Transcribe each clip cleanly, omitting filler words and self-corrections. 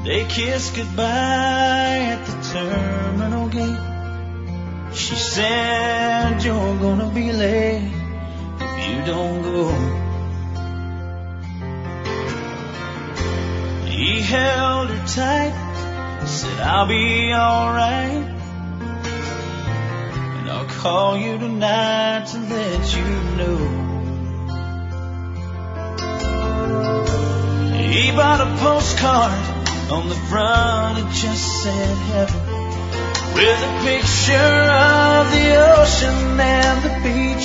They kissed goodbye at the terminal gate. She said, "You're gonna be late if you don't go." He held her tight, said, "I'll be alright, and I'll call you tonight to let you know." He bought a postcard. On the front it just said heaven, with a picture of the ocean and the beach,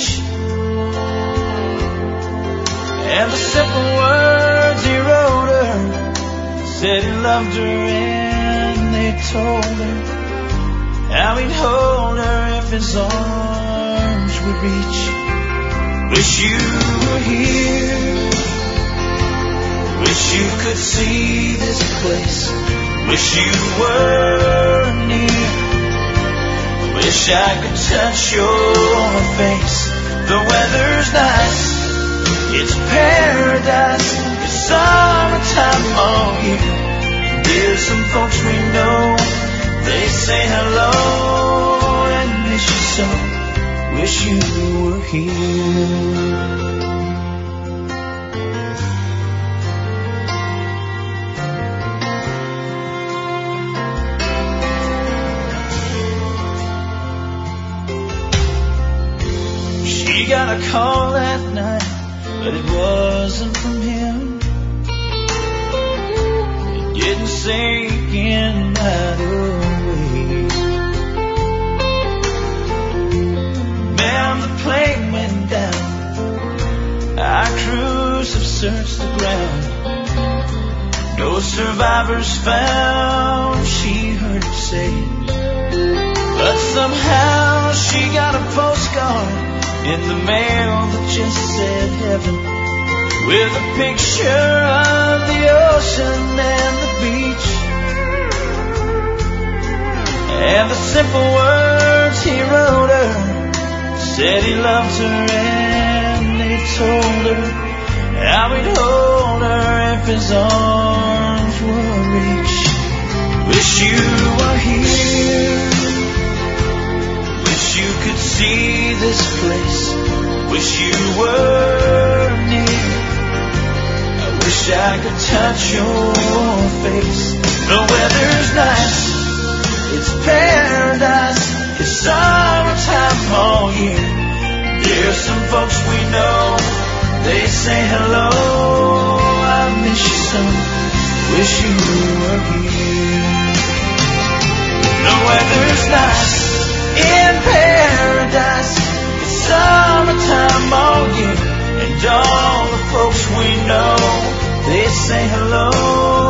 and the simple words he wrote her said he loved her, and they told her how he'd hold her if his arms would reach. Wish you were here, wish you could see this place, wish you were near, wish I could touch your face. The weather's nice, it's paradise, it's summertime all year. There's some folks we know, they say hello and miss you so. Wish you were here. She got a call that night, but it wasn't from him. It didn't sink in right away. Man, the plane went down, our crews have searched the ground, no survivors found, she heard him say. But somehow she got a postcard in the mail that just said heaven, with a picture of the ocean and the beach, and the simple words he wrote her said he loved her, and they told her how he'd hold her if his arms would reach. Wish you were here, wish you could see this place, wish you were near, I wish I could touch your face. The weather's nice, it's paradise, it's summertime all year. There's some folks we know, they say hello, I miss you so, wish you were here. The weather's nice, in paradise, it's summertime all year, and all the folks we know, they say hello,